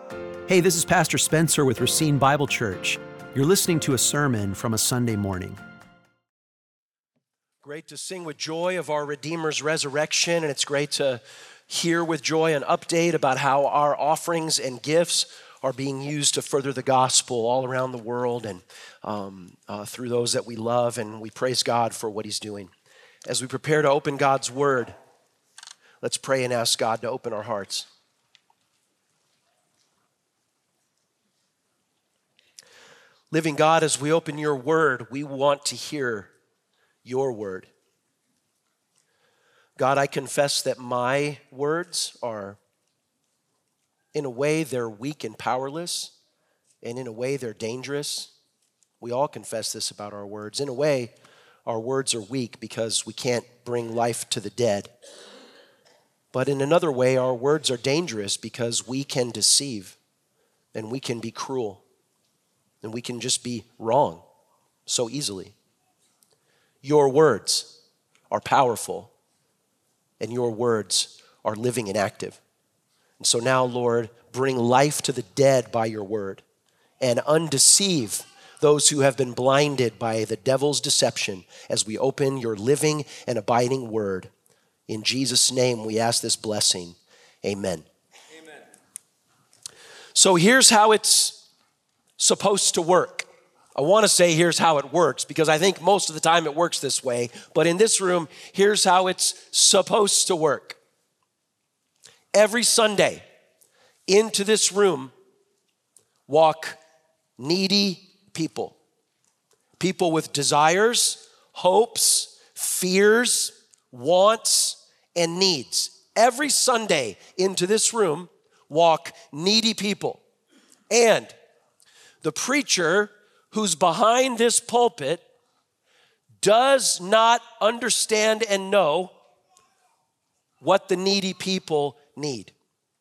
Hey, this is Pastor Spencer with Racine Bible Church. You're listening to a sermon from a Sunday morning. Great to sing with joy of our Redeemer's resurrection, and it's great to hear with joy an update about how our offerings and gifts are being used to further the gospel all around the world and through those that we love, and we praise God for what He's doing. As we prepare to open God's Word, let's pray and ask God to open our hearts. Living God, as we open your Word, we want to hear your word. God, I confess that my words are, in a way, they're weak and powerless, and in a way, they're dangerous. We all confess this about our words. In a way, our words are weak because we can't bring life to the dead. But in another way, our words are dangerous because we can deceive, and we can be cruel, and we can just be wrong so easily. Your words are powerful, and your words are living and active. And so now, Lord, bring life to the dead by your word, and undeceive those who have been blinded by the devil's deception as we open your living and abiding word. In Jesus' name, we ask this blessing. Amen. Amen. So here's how it's supposed to work. I want to say here's how it works because I think most of the time it works this way. But in this room, here's how it's supposed to work. Every Sunday, into this room walk needy people. People with desires, hopes, fears, wants, and needs. Every Sunday into this room walk needy people. And the preacher who's behind this pulpit does not understand and know what the needy people need.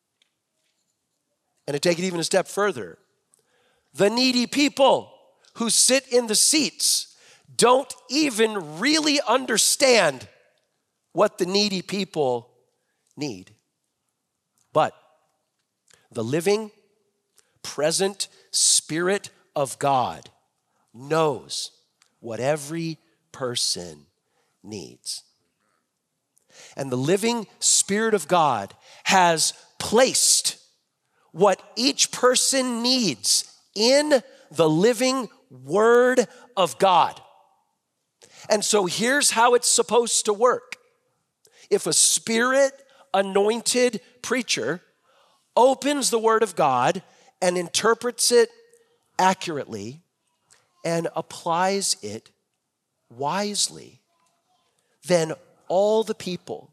And to take it even a step further, the needy people who sit in the seats don't even really understand what the needy people need. But the living, present Spirit of God knows what every person needs. And the living Spirit of God has placed what each person needs in the living Word of God. And so here's how it's supposed to work. If a Spirit-anointed preacher opens the Word of God and interprets it accurately and applies it wisely, then all the people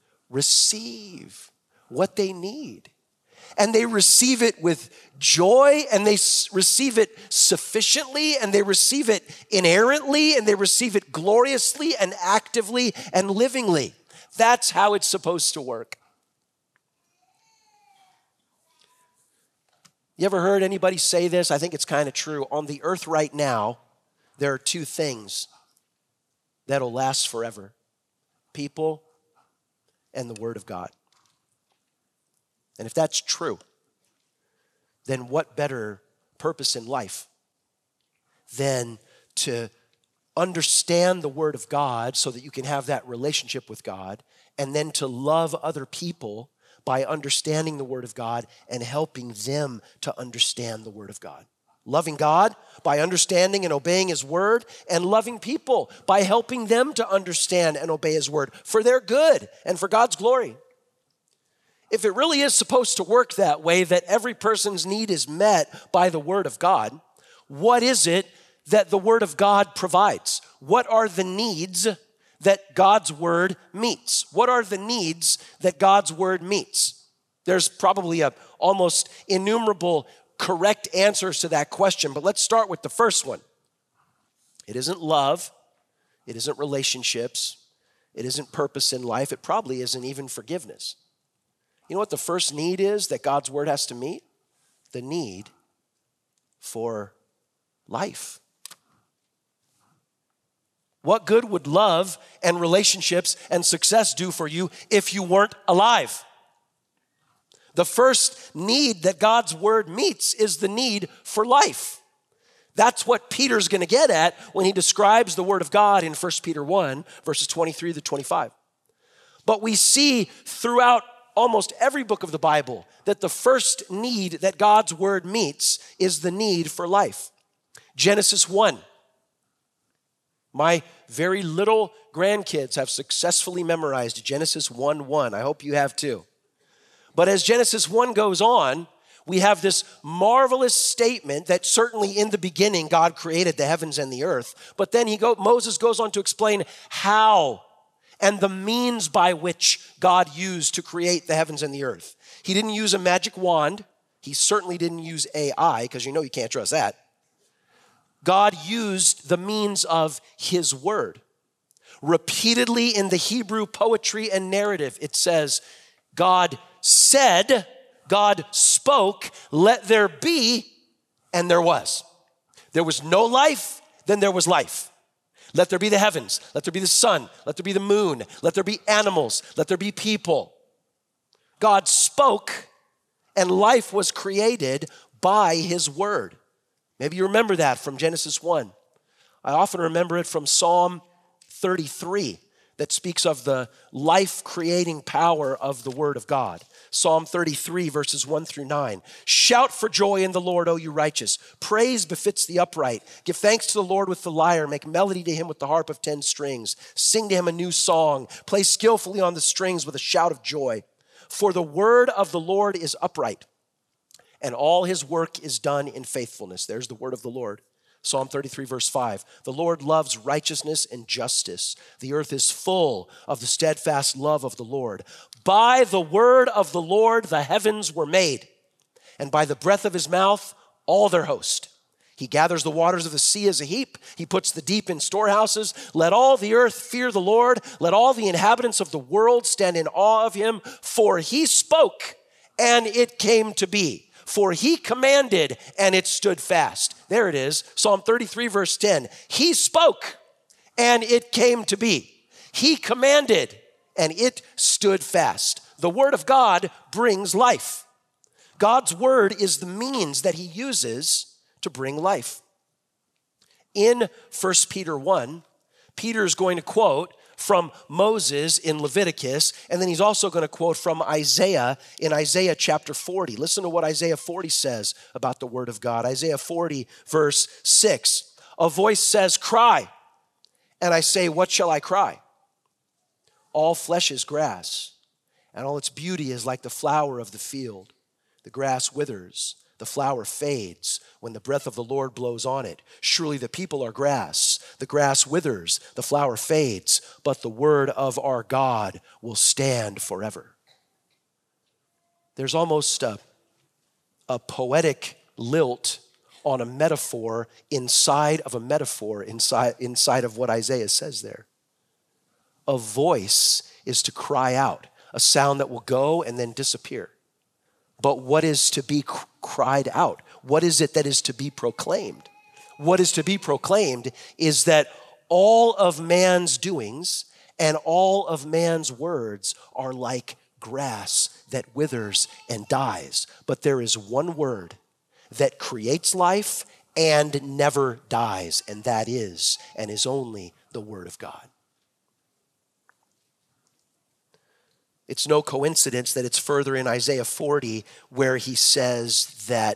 receive what they need. And they receive it with joy, and they receive it sufficiently, and they receive it inerrantly, and they receive it gloriously and actively and livingly. That's how it's supposed to work. You ever heard anybody say this? I think it's kind of true. On the earth right now, there are two things that'll last forever: people and the Word of God. And if that's true, then what better purpose in life than to understand the Word of God so that you can have that relationship with God, and then to love other people by understanding the Word of God and helping them to understand the Word of God. Loving God by understanding and obeying His Word, and loving people by helping them to understand and obey His Word for their good and for God's glory. If it really is supposed to work that way, that every person's need is met by the Word of God, what is it that the Word of God provides? What are the needs that God's Word meets? What are the needs that God's Word meets? There's probably a almost innumerable correct answers to that question, but let's start with the first one. It isn't love. It isn't relationships. It isn't purpose in life. It probably isn't even forgiveness. You know what the first need is that God's Word has to meet? The need for life. What good would love and relationships and success do for you if you weren't alive? The first need that God's word meets is the need for life. That's what Peter's going to get at when he describes the word of God in 1 Peter 1, verses 23 to 25. But we see throughout almost every book of the Bible that the first need that God's word meets is the need for life. Genesis 1. My very little grandkids have successfully memorized Genesis 1:1. I hope you have too. But as Genesis 1 goes on, we have this marvelous statement that certainly in the beginning God created the heavens and the earth. But then Moses goes on to explain how and the means by which God used to create the heavens and the earth. He didn't use a magic wand. He certainly didn't use AI, because you know you can't trust that. God used the means of his word. Repeatedly in the Hebrew poetry and narrative, it says, God said, God spoke, let there be, and there was. There was no life, then there was life. Let there be the heavens, let there be the sun, let there be the moon, let there be animals, let there be people. God spoke, and life was created by his word. Maybe you remember that from Genesis 1. I often remember it from Psalm 33 that speaks of the life-creating power of the word of God. Psalm 33, verses 1 through 9. Shout for joy in the Lord, O you righteous. Praise befits the upright. Give thanks to the Lord with the lyre. Make melody to him with the harp of 10 strings. Sing to him a new song. Play skillfully on the strings with a shout of joy. For the word of the Lord is upright, and all his work is done in faithfulness. There's the word of the Lord. Psalm 33, verse 5. The Lord loves righteousness and justice. The earth is full of the steadfast love of the Lord. By the word of the Lord the heavens were made, and by the breath of his mouth all their host. He gathers the waters of the sea as a heap. He puts the deep in storehouses. Let all the earth fear the Lord. Let all the inhabitants of the world stand in awe of him. For he spoke, and it came to be. For he commanded, and it stood fast. There it is, Psalm 33, verse 10. He spoke, and it came to be. He commanded, and it stood fast. The word of God brings life. God's word is the means that he uses to bring life. In 1 Peter 1, Peter is going to quote from Moses in Leviticus, and then he's also going to quote from Isaiah in Isaiah chapter 40. Listen to what Isaiah 40 says about the word of God. Isaiah 40, verse 6. A voice says, cry. And I say, what shall I cry? All flesh is grass, and all its beauty is like the flower of the field. The grass withers, the flower fades when the breath of the Lord blows on it. Surely the people are grass. The grass withers, the flower fades, but the word of our God will stand forever. There's almost a poetic lilt on a metaphor inside of a metaphor inside of what Isaiah says there. A voice is to cry out, a sound that will go and then disappear. But what is to be cried out? What is it that is to be proclaimed? What is to be proclaimed is that all of man's doings and all of man's words are like grass that withers and dies. But there is one word that creates life and never dies, and that is and is only the word of God. It's no coincidence that it's further in Isaiah 40 where he says that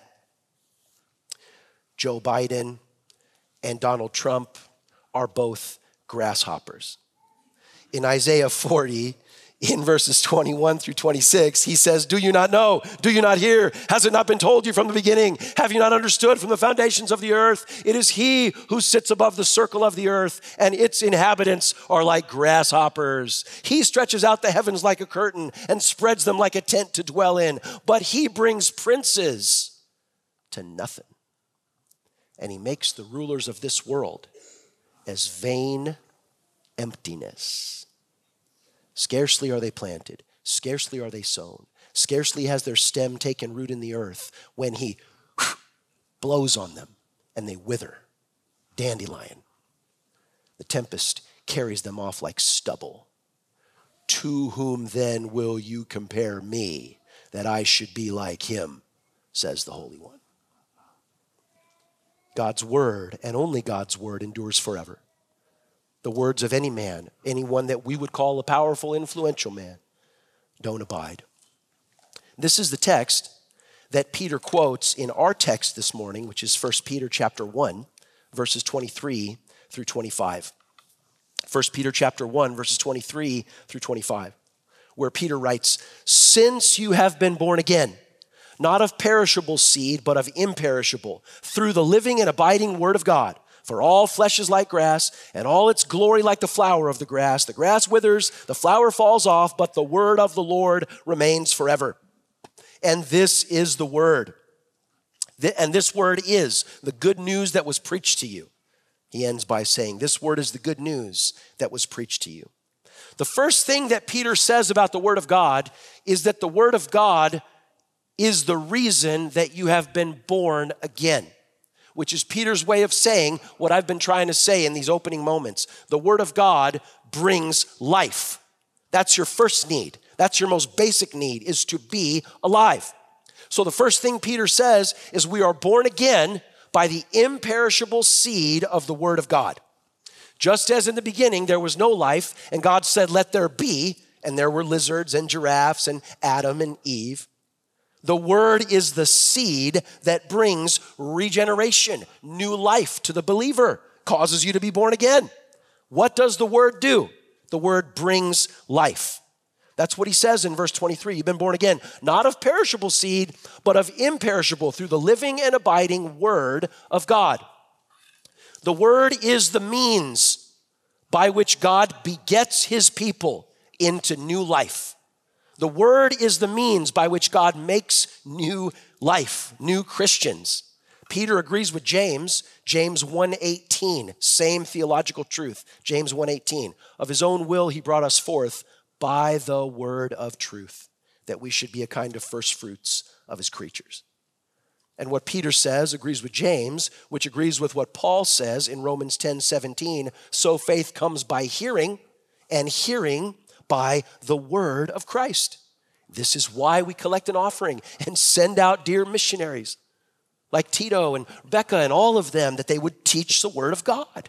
Joe Biden and Donald Trump are both grasshoppers. In Isaiah 40, in verses 21 through 26, he says, do you not know? Do you not hear? Has it not been told you from the beginning? Have you not understood from the foundations of the earth? It is he who sits above the circle of the earth, and its inhabitants are like grasshoppers. He stretches out the heavens like a curtain and spreads them like a tent to dwell in. But he brings princes to nothing, and he makes the rulers of this world as vain emptiness. Scarcely are they planted, scarcely are they sown, scarcely has their stem taken root in the earth when he blows on them and they wither. Dandelion. The tempest carries them off like stubble. To whom then will you compare me, that I should be like him, says the Holy One. God's word, and only God's word, endures forever. The words of any man, anyone that we would call a powerful, influential man, don't abide. This is the text that Peter quotes in our text this morning, which is 1 Peter chapter 1, verses 23 through 25. 1 Peter chapter 1, verses 23 through 25, where Peter writes, "Since you have been born again, not of perishable seed, but of imperishable, through the living and abiding word of God. For all flesh is like grass, and all its glory like the flower of the grass. The grass withers, the flower falls off, but the word of the Lord remains forever." And this is the word. And this word is the good news that was preached to you. He ends by saying, this word is the good news that was preached to you. The first thing that Peter says about the word of God is that the word of God is the reason that you have been born again, which is Peter's way of saying what I've been trying to say in these opening moments. The word of God brings life. That's your first need. That's your most basic need, is to be alive. So the first thing Peter says is we are born again by the imperishable seed of the word of God. Just as in the beginning there was no life, and God said, "Let there be," and there were lizards and giraffes and Adam and Eve. The word is the seed that brings regeneration, new life to the believer, causes you to be born again. What does the word do? The word brings life. That's what he says in verse 23. You've been born again, not of perishable seed, but of imperishable, through the living and abiding word of God. The word is the means by which God begets his people into new life. The word is the means by which God makes new life, new Christians. Peter agrees with James 1:18, same theological truth. James 1:18, of his own will he brought us forth by the word of truth, that we should be a kind of first fruits of his creatures. And what Peter says agrees with James, which agrees with what Paul says in Romans 10:17, so faith comes by hearing, and hearing by the word of Christ. This is why we collect an offering and send out dear missionaries like Tito and Rebecca and all of them, that they would teach the word of God.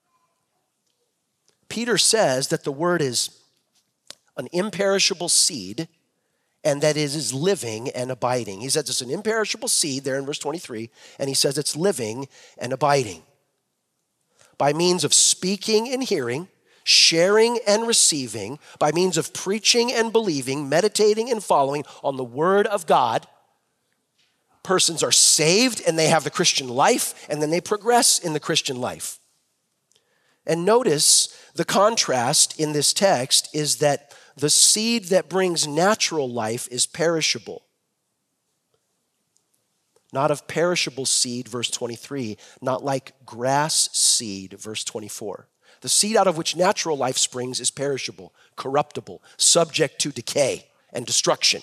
Peter says that the word is an imperishable seed, and that it is living and abiding. He says it's an imperishable seed there in verse 23, and he says it's living and abiding. By means of speaking and hearing, sharing and receiving, by means of preaching and believing, meditating and following on the word of God, persons are saved and they have the Christian life, and then they progress in the Christian life. And notice the contrast in this text is that the seed that brings natural life is perishable. Not of perishable seed, verse 23, not like grass seed, verse 24. The seed out of which natural life springs is perishable, corruptible, subject to decay and destruction.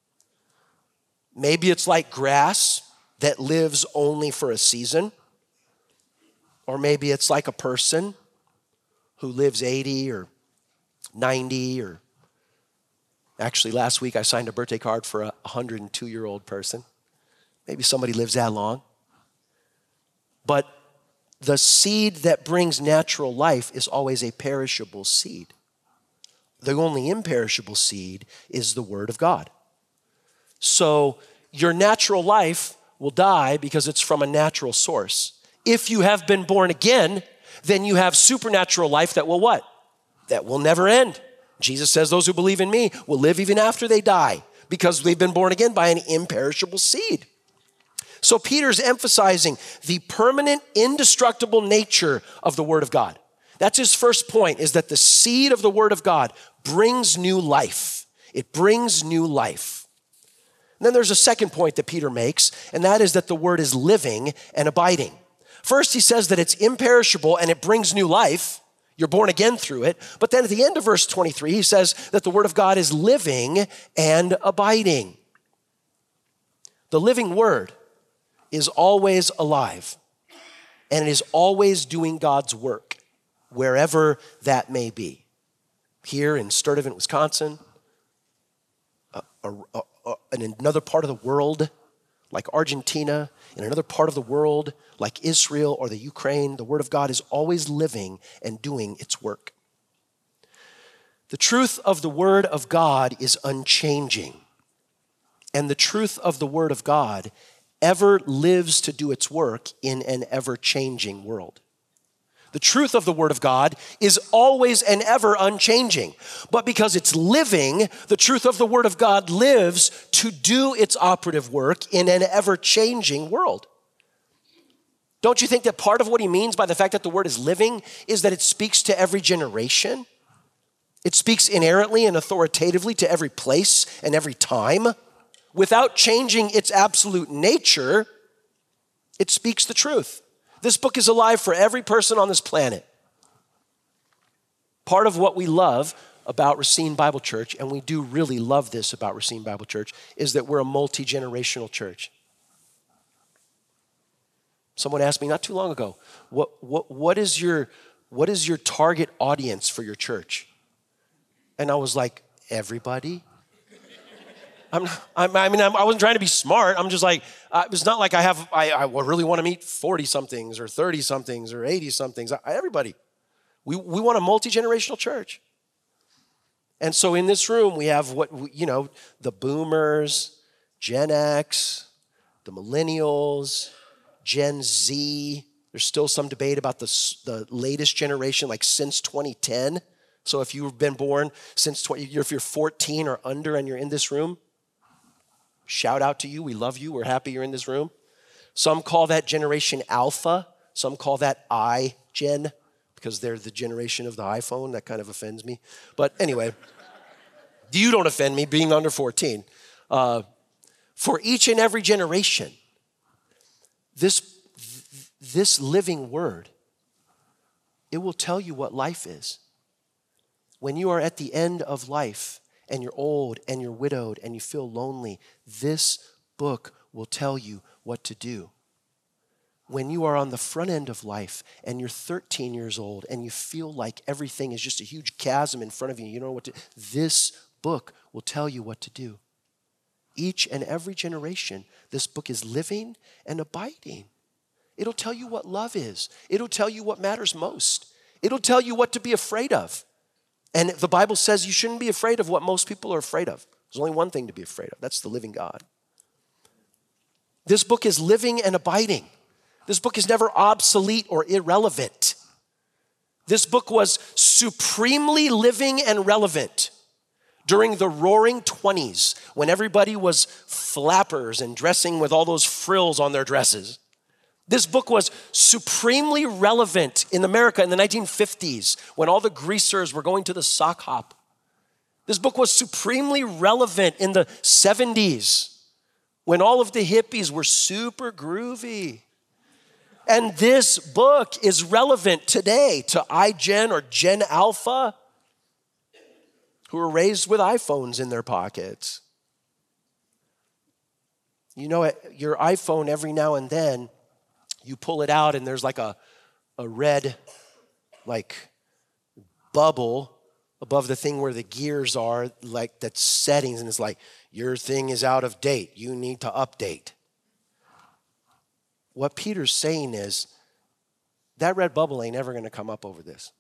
Maybe it's like grass that lives only for a season, or maybe it's like a person who lives 80 or 90 or actually, last week I signed a birthday card for a 102-year-old person. Maybe somebody lives that long. But the seed that brings natural life is always a perishable seed. The only imperishable seed is the word of God. So your natural life will die because it's from a natural source. If you have been born again, then you have supernatural life that will what? That will never end. Jesus says those who believe in me will live even after they die because they've been born again by an imperishable seed. So Peter's emphasizing the permanent, indestructible nature of the word of God. That's his first point, is that the seed of the word of God brings new life. It brings new life. And then there's a second point that Peter makes, and that is that the word is living and abiding. First, he says that it's imperishable and it brings new life. You're born again through it. But then at the end of verse 23, he says that the word of God is living and abiding. The living word is always alive, and it is always doing God's work, wherever that may be. Here in Sturtevant, Wisconsin, in another part of the world, like Argentina, in another part of the world, like Israel or the Ukraine, the Word of God is always living and doing its work. The truth of the Word of God is unchanging. And the truth of the Word of God ever lives to do its work in an ever-changing world. The truth of the Word of God is always and ever unchanging. But because it's living, the truth of the Word of God lives to do its operative work in an ever-changing world. Don't you think that part of what he means by the fact that the Word is living is that it speaks to every generation? It speaks inerrantly and authoritatively to every place and every time. Without changing its absolute nature, it speaks the truth. This book is alive for every person on this planet. Part of what we love about Racine Bible Church, and we do really love this about Racine Bible Church, is that we're a multi-generational church. Someone asked me not too long ago, what is your target audience for your church? And I was like, everybody. I wasn't trying to be smart. I'm just like, it's not like I really want to meet 40-somethings or 30-somethings or 80-somethings. Everybody. We want a multi-generational church. And so in this room, we have the boomers, Gen X, the millennials, Gen Z. There's still some debate about the latest generation, like since 2010. So if you've been born since if you're 14 or under and you're in this room, shout out to you. We love you. We're happy you're in this room. Some call that generation Alpha. Some call that iGen because they're the generation of the iPhone. That kind of offends me. But anyway, you don't offend me being under 14. For each and every generation, this living word, it will tell you what life is. When you are at the end of life and you're old and you're widowed and you feel lonely, this book will tell you what to do. When you are on the front end of life and you're 13 years old and you feel like everything is just a huge chasm in front of you, you don't know what to do, this book will tell you what to do. Each and every generation, this book is living and abiding. It'll tell you what love is. It'll tell you what matters most. It'll tell you what to be afraid of. And the Bible says you shouldn't be afraid of what most people are afraid of. There's only one thing to be afraid of. That's the living God. This book is living and abiding. This book is never obsolete or irrelevant. This book was supremely living and relevant during the roaring 20s when everybody was flappers and dressing with all those frills on their dresses. This book was supremely relevant in America in the 1950s when all the greasers were going to the sock hop. This book was supremely relevant in the 70s when all of the hippies were super groovy. And this book is relevant today to iGen or Gen Alpha who are raised with iPhones in their pockets. You know, your iPhone every now and then, you pull it out and there's like a red bubble above the thing where the gears are, like that's settings, and it's like, your thing is out of date. You need to update. What Peter's saying is, that red bubble ain't ever going to come up over this.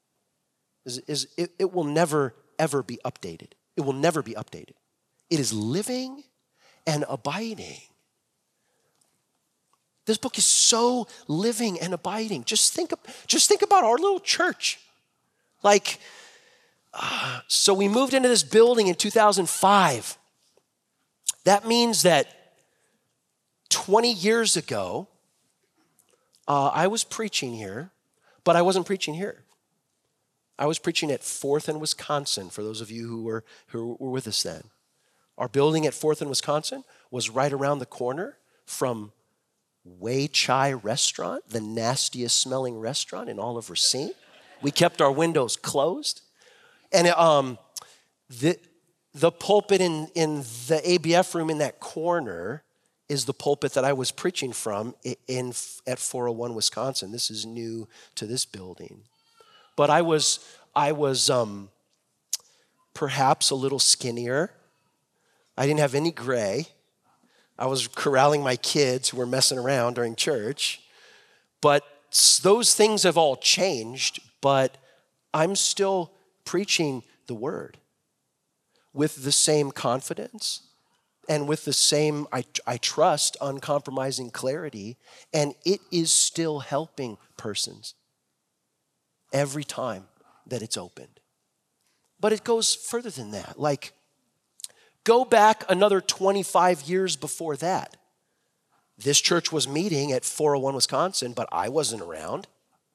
It will never, ever be updated. It will never be updated. It is living and abiding. This book is so living and abiding. Just think about our little church. So we moved into this building in 2005. That means that 20 years ago, I was preaching here, but I wasn't preaching here. I was preaching at 4th and Wisconsin, for those of you who were with us then. Our building at 4th and Wisconsin was right around the corner from Wei Chai Restaurant, the nastiest smelling restaurant in all of Racine. We kept our windows closed. And the pulpit in the ABF room in that corner is the pulpit that I was preaching from at 401 Wisconsin. This is new to this building. But I was perhaps a little skinnier, I didn't have any gray. I was corralling my kids who were messing around during church. But those things have all changed, but I'm still preaching the word with the same confidence and with the same, I trust, uncompromising clarity, and it is still helping persons every time that it's opened. But it goes further than that. Like, go back another 25 years before that. This church was meeting at 401 Wisconsin, but I wasn't around.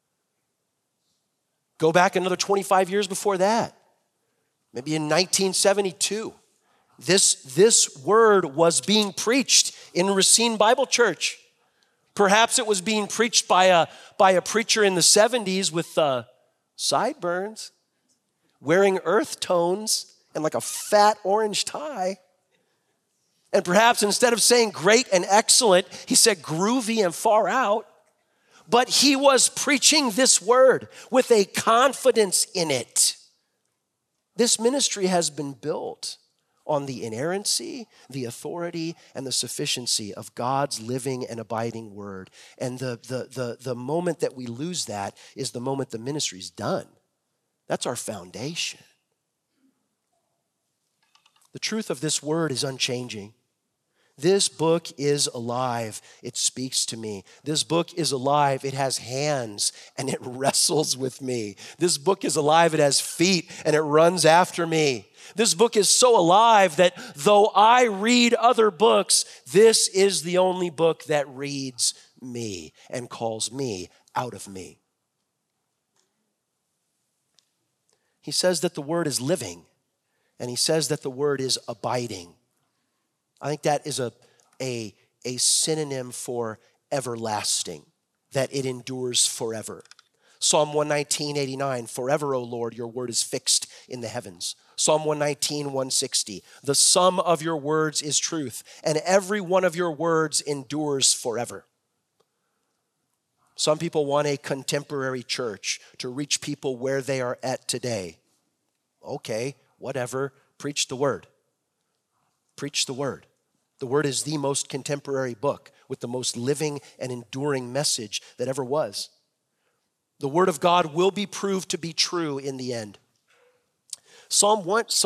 Go back another 25 years before that. Maybe in 1972. This word was being preached in Racine Bible Church. Perhaps it was being preached by a preacher in the 70s with sideburns, wearing earth tones and like a fat orange tie. And perhaps instead of saying great and excellent, he said groovy and far out. But he was preaching this word with a confidence in it. This ministry has been built on the inerrancy, the authority, and the sufficiency of God's living and abiding word. And the moment that we lose that is the moment the ministry's done. That's our foundation. The truth of this word is unchanging. This book is alive. It speaks to me. This book is alive. It has hands and it wrestles with me. This book is alive. It has feet and it runs after me. This book is so alive that though I read other books, this is the only book that reads me and calls me out of me. He says that the word is living, and he says that the word is abiding. I think that is a synonym for everlasting, that it endures forever. Psalm 119:89, forever, O Lord, your word is fixed in the heavens. Psalm 119:160, the sum of your words is truth, and every one of your words endures forever. Some people want a contemporary church to reach people where they are at today. Okay, whatever, preach the word. Preach the word. The word is the most contemporary book with the most living and enduring message that ever was. The word of God will be proved to be true in the end. Psalm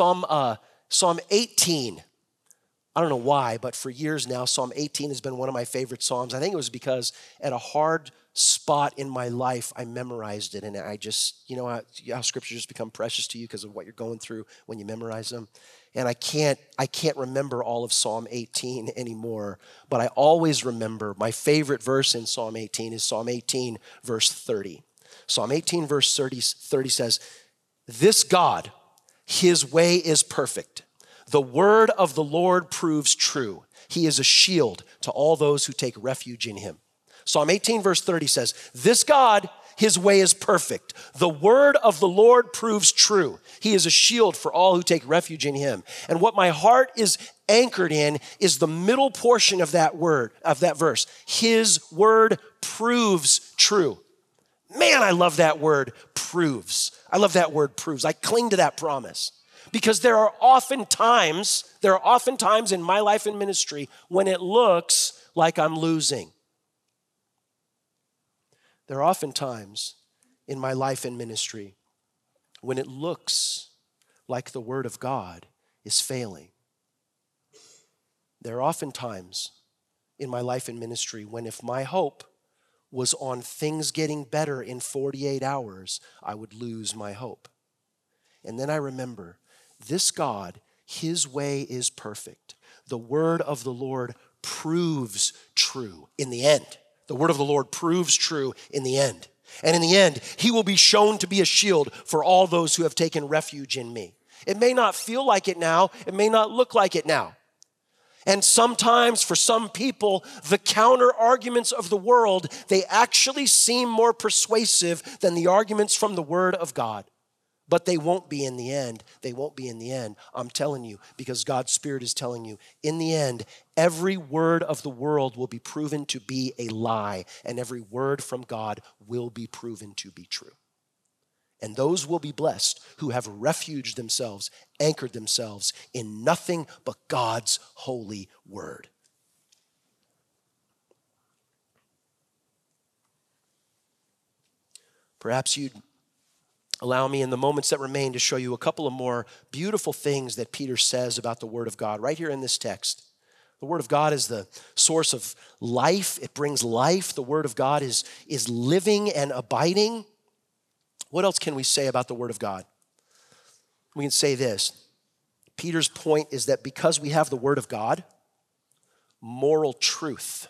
18, I don't know why, but for years now, Psalm 18 has been one of my favorite Psalms. I think it was because at a hard spot in my life, I memorized it. And I just, you know how scriptures just become precious to you because of what you're going through when you memorize them. And I can't remember all of Psalm 18 anymore, but I always remember my favorite verse in Psalm 18 is Psalm 18, verse 30. Psalm 18, verse 30 says, this God, his way is perfect. The word of the Lord proves true. He is a shield to all those who take refuge in him. Psalm 18, verse 30 says, this God, his way is perfect. The word of the Lord proves true. He is a shield for all who take refuge in him. And what my heart is anchored in is the middle portion of that word, of that verse. His word proves true. Man, I love that word, proves. I love that word, proves. I cling to that promise. Because there are often times in my life and ministry when it looks like I'm losing. There are often times in my life and ministry when it looks like the word of God is failing. There are often times in my life and ministry when if my hope was on things getting better in 48 hours, I would lose my hope. And then I remember, this God, his way is perfect. The word of the Lord proves true in the end. The word of the Lord proves true in the end. And in the end, he will be shown to be a shield for all those who have taken refuge in me. It may not feel like it now. It may not look like it now. And sometimes for some people, the counter arguments of the world, they actually seem more persuasive than the arguments from the word of God. But they won't be in the end. They won't be in the end. I'm telling you, because God's Spirit is telling you, in the end, every word of the world will be proven to be a lie, and every word from God will be proven to be true. And those will be blessed who have refuged themselves, anchored themselves in nothing but God's holy word. Perhaps you'd allow me in the moments that remain to show you a couple of more beautiful things that Peter says about the word of God right here in this text. The word of God is the source of life. It brings life. The word of God is living and abiding. What else can we say about the word of God? We can say this. Peter's point is that because we have the word of God, moral truth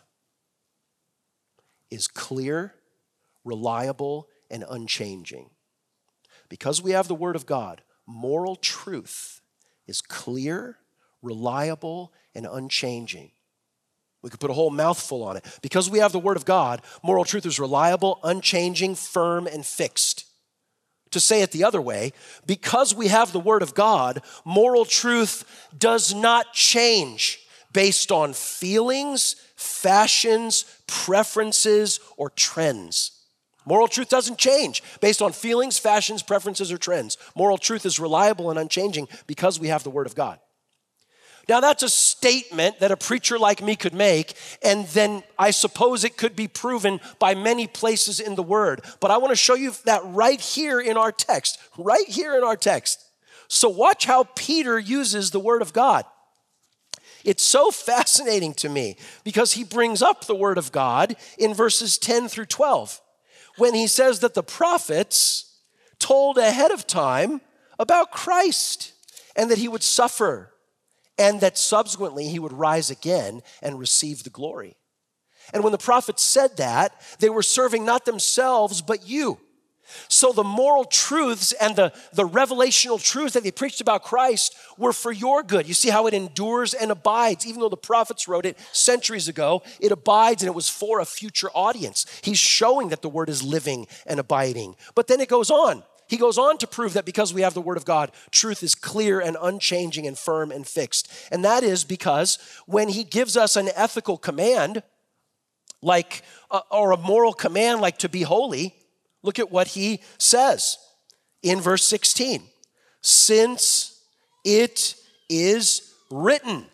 is clear, reliable, and unchanging. Because we have the word of God, moral truth is clear, reliable, and unchanging. We could put a whole mouthful on it. Because we have the word of God, moral truth is reliable, unchanging, firm, and fixed. To say it the other way, because we have the word of God, moral truth does not change based on feelings, fashions, preferences, or trends. Moral truth doesn't change based on feelings, fashions, preferences, or trends. Moral truth is reliable and unchanging because we have the word of God. Now, that's a statement that a preacher like me could make, and then I suppose it could be proven by many places in the Word. But I want to show you that right here in our text, right here in our text. So watch how Peter uses the Word of God. It's so fascinating to me because he brings up the Word of God in verses 10 through 12 when he says that the prophets told ahead of time about Christ and that he would suffer, and that subsequently he would rise again and receive the glory. And when the prophets said that, they were serving not themselves, but you. So the moral truths and the revelational truths that they preached about Christ were for your good. You see how it endures and abides. Even though the prophets wrote it centuries ago, it abides and it was for a future audience. He's showing that the word is living and abiding. But then it goes on. He goes on to prove that because we have the word of God, truth is clear and unchanging and firm and fixed. And that is because when he gives us an ethical command, like, or a moral command like to be holy, look at what he says in verse 16. Since it is written,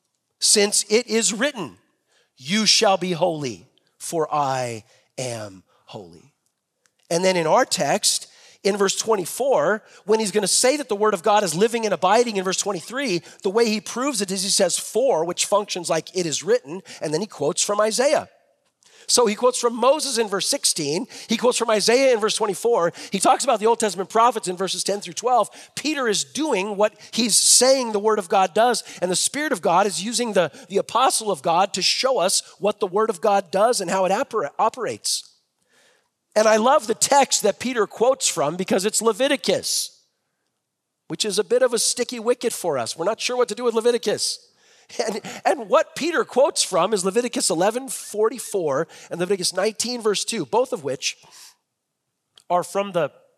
you shall be holy, for I am holy. And then in our text, in verse 24, when he's going to say that the word of God is living and abiding in verse 23, the way he proves it is he says for, which functions like it is written, and then he quotes from Isaiah. So he quotes from Moses in verse 16. He quotes from Isaiah in verse 24. He talks about the Old Testament prophets in verses 10 through 12. Peter is doing what he's saying the word of God does, and the Spirit of God is using the apostle of God to show us what the word of God does and how it operates. And I love the text that Peter quotes from because it's Leviticus, which is a bit of a sticky wicket for us. We're not sure what to do with Leviticus. And what Peter quotes from is Leviticus 11:44 and Leviticus 19, verse 2, both of which are from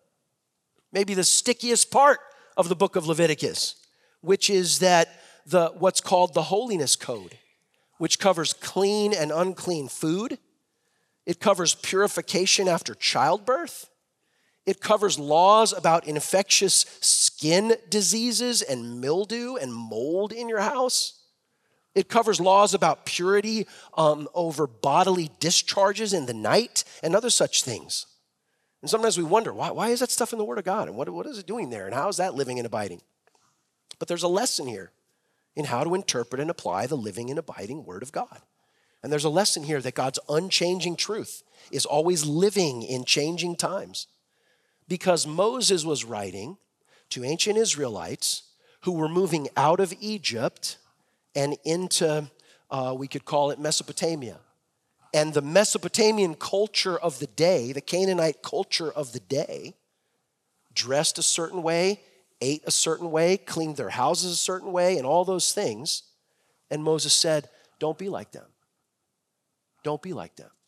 maybe the stickiest part of the book of Leviticus, which is that what's called the holiness code, which covers clean and unclean food. It covers purification after childbirth. It covers laws about infectious skin diseases and mildew and mold in your house. It covers laws about purity over bodily discharges in the night and other such things. And sometimes we wonder, why is that stuff in the Word of God? And what is it doing there? And how is that living and abiding? But there's a lesson here in how to interpret and apply the living and abiding Word of God. And there's a lesson here that God's unchanging truth is always living in changing times. Because Moses was writing to ancient Israelites who were moving out of Egypt and into, we could call it Mesopotamia. And the Mesopotamian culture of the day, the Canaanite culture of the day, dressed a certain way, ate a certain way, cleaned their houses a certain way, and all those things. And Moses said, don't be like them. Don't be like them.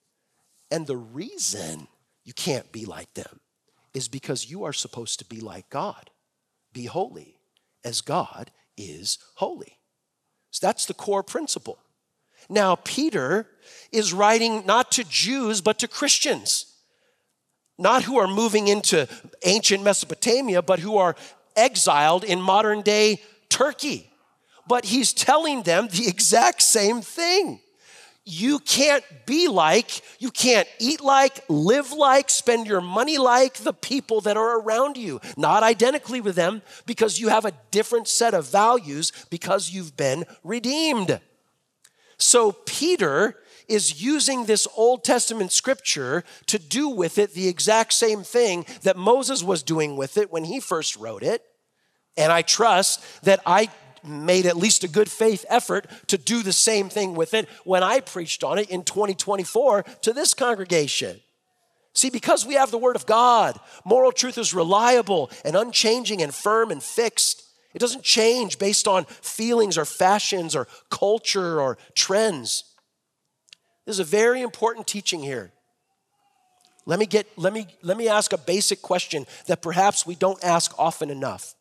And the reason you can't be like them is because you are supposed to be like God. Be holy as God is holy. So that's the core principle. Now, Peter is writing not to Jews, but to Christians. not who are moving into ancient Mesopotamia, but who are exiled in modern day Turkey. But he's telling them the exact same thing. You can't be like, you can't eat like, live like, spend your money like the people that are around you. Not identically with them, because you have a different set of values because you've been redeemed. So Peter is using this Old Testament scripture to do with it the exact same thing that Moses was doing with it when he first wrote it. And I trust that I made at least a good faith effort to do the same thing with it when I preached on it in 2024 to this congregation. See, because we have the Word of God, moral truth is reliable and unchanging and firm and fixed. It doesn't change based on feelings or fashions or culture or trends. This is a very important teaching here. Let me ask a basic question that perhaps we don't ask often enough.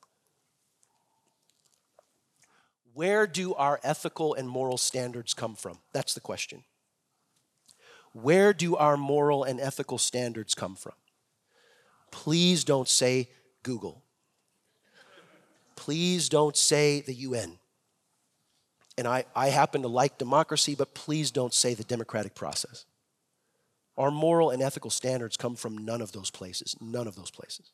Where do our ethical and moral standards come from? That's the question. Where do our moral and ethical standards come from? Please don't say Google. Please don't say the UN. And I happen to like democracy, but please don't say the democratic process. Our moral and ethical standards come from none of those places. None of those places.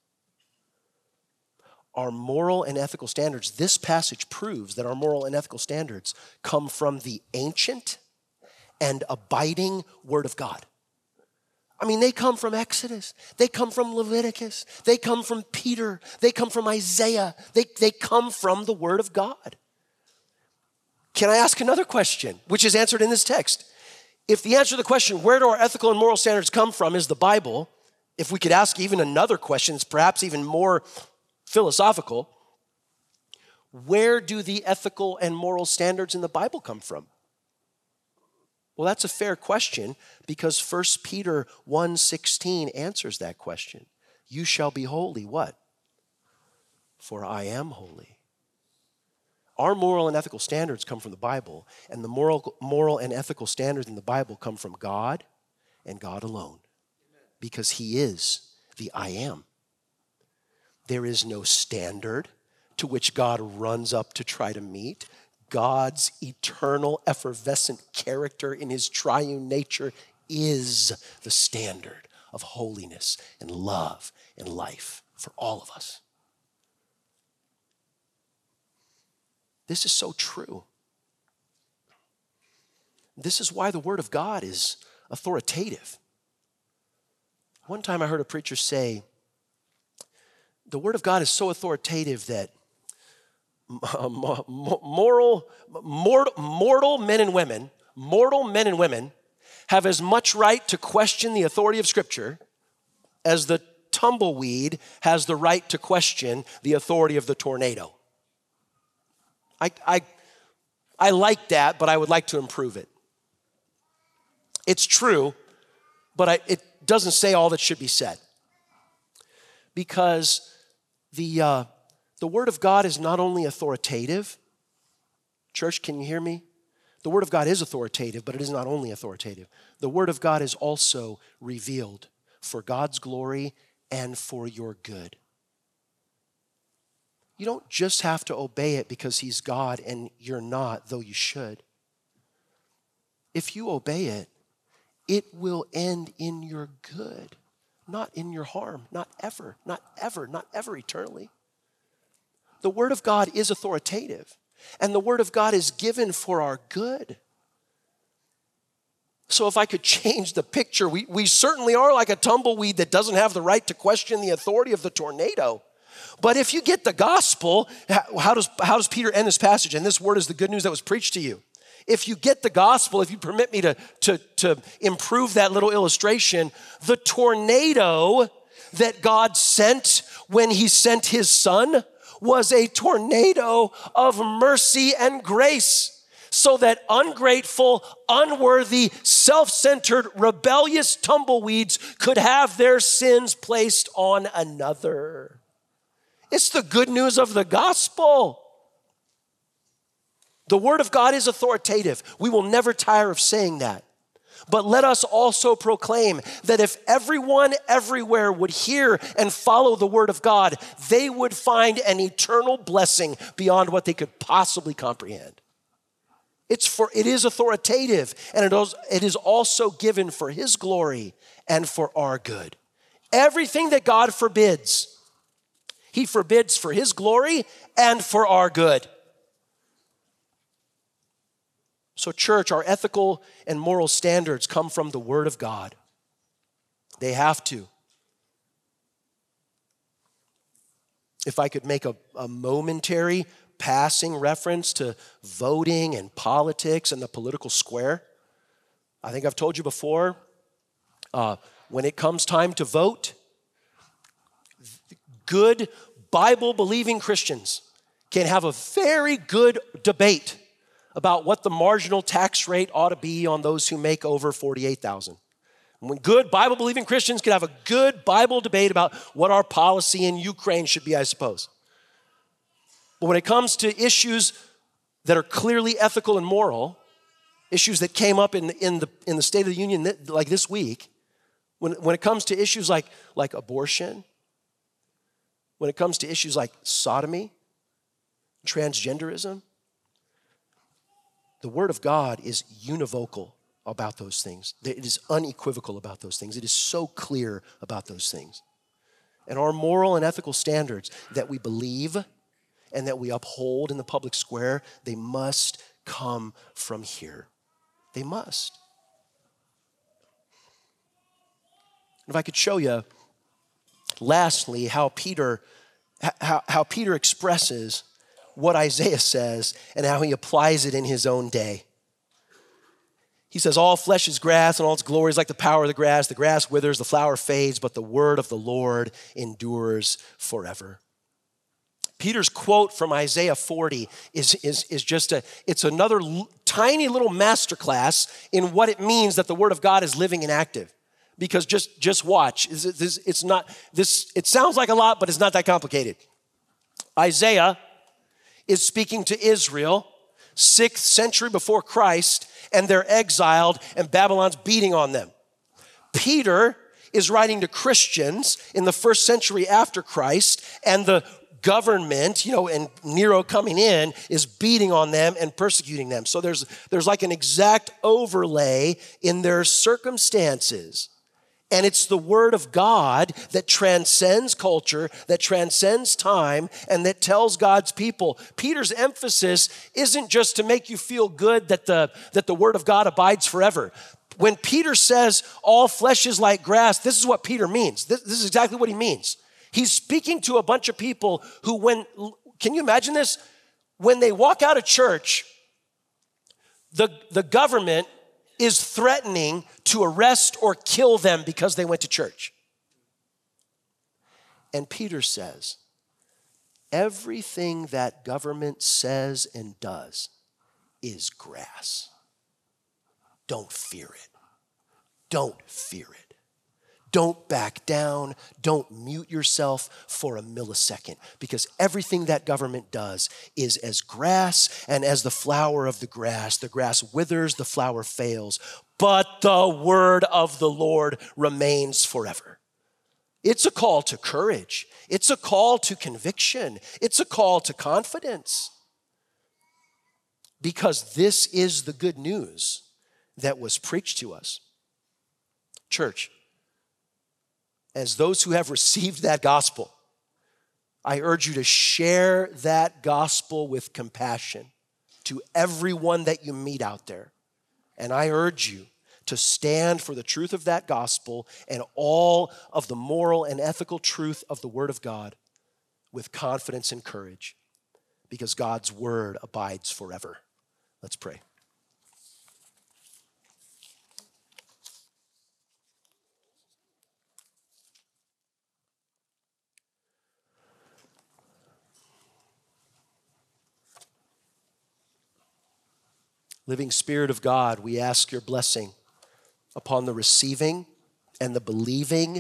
Our moral and ethical standards, this passage proves that our moral and ethical standards come from the ancient and abiding Word of God. I mean, they come from Exodus. They come from Leviticus. They come from Peter. They come from Isaiah. They come from the Word of God. Can I ask another question, which is answered in this text? If the answer to the question, where do our ethical and moral standards come from, is the Bible, if we could ask even another question, perhaps even more philosophical, where do the ethical and moral standards in the Bible come from? Well, that's a fair question because 1 Peter 1:16 answers that question. You shall be holy, what? For I am holy. Our moral and ethical standards come from the Bible, and the moral and ethical standards in the Bible come from God and God alone, because He is the I am. There is no standard to which God runs up to try to meet. God's eternal, effervescent character in His triune nature is the standard of holiness and love and life for all of us. This is so true. This is why the Word of God is authoritative. One time I heard a preacher say, the Word of God is so authoritative that mortal men and women have as much right to question the authority of Scripture as the tumbleweed has the right to question the authority of the tornado. I like that, but I would like to improve it. It's true, but it doesn't say all that should be said. Because the Word of God is not only authoritative. Church, can you hear me? The Word of God is authoritative, but it is not only authoritative. The Word of God is also revealed for God's glory and for your good. You don't just have to obey it because He's God and you're not, though you should. If you obey it, it will end in your good, not in your harm, not ever eternally. The Word of God is authoritative, and the Word of God is given for our good. So if I could change the picture, we certainly are like a tumbleweed that doesn't have the right to question the authority of the tornado. But if you get the gospel, how does Peter end this passage? And this word is the good news that was preached to you. If you get the gospel, if you permit me to improve that little illustration, the tornado that God sent when He sent His Son was a tornado of mercy and grace, so that ungrateful, unworthy, self-centered, rebellious tumbleweeds could have their sins placed on another. It's the good news of the gospel. The Word of God is authoritative. We will never tire of saying that. But let us also proclaim that if everyone everywhere would hear and follow the word of God, they would find an eternal blessing beyond what they could possibly comprehend. It is authoritative, and it is also given for his glory and for our good. Everything that God forbids, he forbids for his glory and for our good. So church, our ethical and moral standards come from the word of God. They have to. If I could make a momentary passing reference to voting and politics and the political square, I think I've told you before, when it comes time to vote, good Bible-believing Christians can have a very good debate about what the marginal tax rate ought to be on those who make over $48,000. When good Bible-believing Christians can have a good Bible debate about what our policy in Ukraine should be, I suppose. But when it comes to issues that are clearly ethical and moral, issues that came up in the State of the Union like this week, when it comes to issues like abortion, when it comes to issues like sodomy, transgenderism, the Word of God is univocal about those things. It is unequivocal about those things. It is so clear about those things. And our moral and ethical standards that we believe and that we uphold in the public square, they must come from here. They must. And if I could show you, lastly, how Peter expresses what Isaiah says and how he applies it in his own day. He says, all flesh is grass and all its glory is like the power of the grass. The grass withers, the flower fades, but the word of the Lord endures forever. Peter's quote from Isaiah 40 is just it's another tiny little masterclass in what it means that the word of God is living and active. Because just watch, it sounds like a lot, but it's not that complicated. Isaiah is speaking to Israel, 6th century before Christ, and they're exiled and Babylon's beating on them. Peter is writing to Christians in the 1st century after Christ, and the government, and Nero coming in is beating on them and persecuting them. So there's like an exact overlay in their circumstances. And it's the word of God that transcends culture, that transcends time, and that tells God's people. Peter's emphasis isn't just to make you feel good that the word of God abides forever. When Peter says all flesh is like grass, this is what Peter means. This is exactly what he means. He's speaking to a bunch of people who can you imagine this? When they walk out of church, the government is threatening to arrest or kill them because they went to church. And Peter says, everything that government says and does is grass. Don't fear it. Don't fear it. Don't back down. Don't mute yourself for a millisecond, because everything that government does is as grass, and as the flower of the grass withers, the flower fails, but the word of the Lord remains forever. It's a call to courage. It's a call to conviction. It's a call to confidence, because this is the good news that was preached to us. Church, as those who have received that gospel, I urge you to share that gospel with compassion to everyone that you meet out there. And I urge you to stand for the truth of that gospel and all of the moral and ethical truth of the Word of God with confidence and courage, because God's word abides forever. Let's pray. Living Spirit of God, we ask your blessing upon the receiving and the believing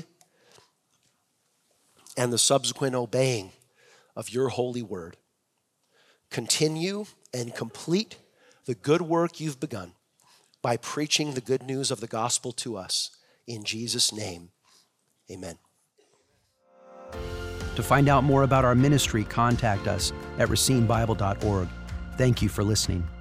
and the subsequent obeying of your holy word. Continue and complete the good work you've begun by preaching the good news of the gospel to us. In Jesus' name, amen. To find out more about our ministry, contact us at racinebible.org. Thank you for listening.